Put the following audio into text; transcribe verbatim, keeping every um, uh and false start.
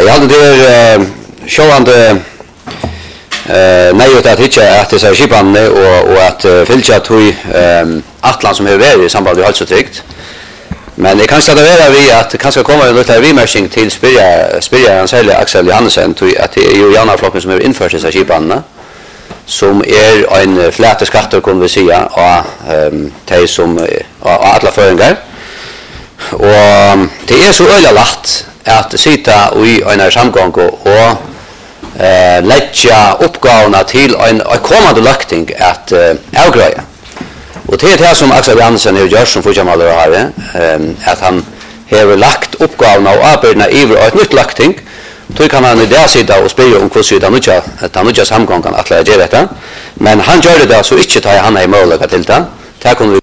jag hade det sjåande eh nej utan att hitta att det är skipan och och att fylla tog ehm Atlant som är väl i samband med hälsotrygt. Men det kanske det är vi att kanske kommer en liten remarking till spela spela han säger Axel Johansen tror att det är ju Janne flocken som är infört dessa skipan som är en fläta skatter kan vi säga och ehm det som och alla föringar. Och det är så öliga lätt att sitta i en samgång och eh lägga uppgåvorna till en en kommande lökting att eh, avgreja. Och det är det som Axel Johansen har gjort som fotbollsmålare har ehm att han har lagt uppgåvorna och arbetena över ett nytt lökting. Då kan han i där sitta och spela om hur det nya att han nya samgången att lägga detta. Men han gör det så inte tar han i möjlighet till det. Det kan vi